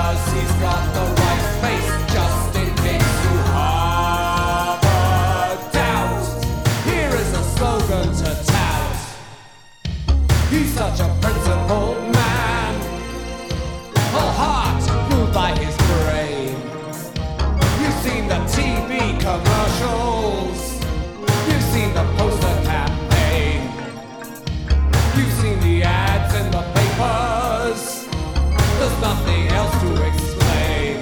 'cause he's got the right face, just in case you harbor doubt. Here is a slogan to tout. He's such a principled man, whole heart ruled by his brain. You've seen the TV commercials, you've seen the poster campaign, you've seen the ads in the papers. There's nothing else to explain.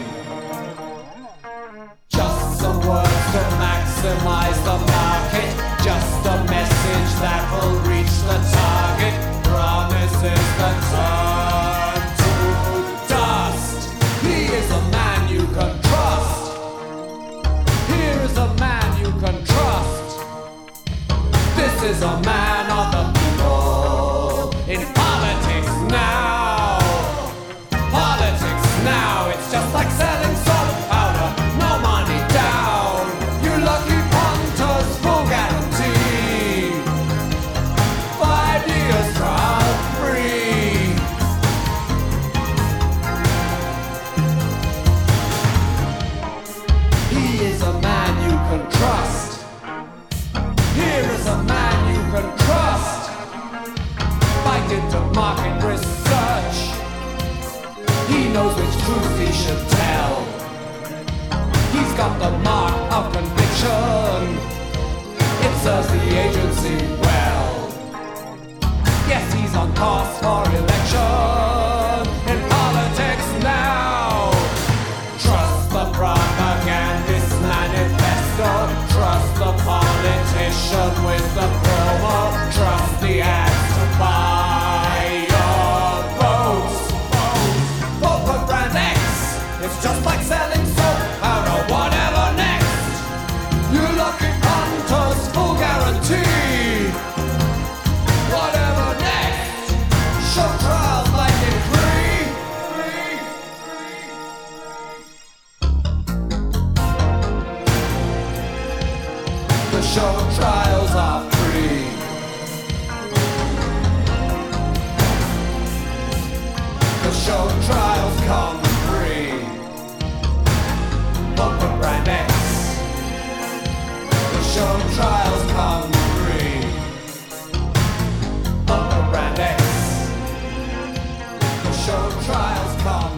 Just some words to maximize the market, just a message that will reach the target. Promises that turn to dust. He is a man you can trust. Here is a man you can trust. This is a man of the people. In politics now, politics now, it's just like selling salt powder, no money down. You lucky punters, full guarantee. 5 years trial free. He is a man you can trust. Here is a man you can trust. Fight into market research. He knows which truth he should tell. He's got the mark of conviction. It serves the agency well. Yes, he's on course for election. In politics now, trust the propagandist manifesto. Trust the politician with the promo. Trust the ads to buy your votes. Vote for Brand X. It's just like selling soap powder, whatever next. You lucky punters, full guarantee. Whatever next. Show trials like in free. The show trials are free. The show trials come free. Vote for Brand X. The show trials come free. Vote for Brand X. The show trials come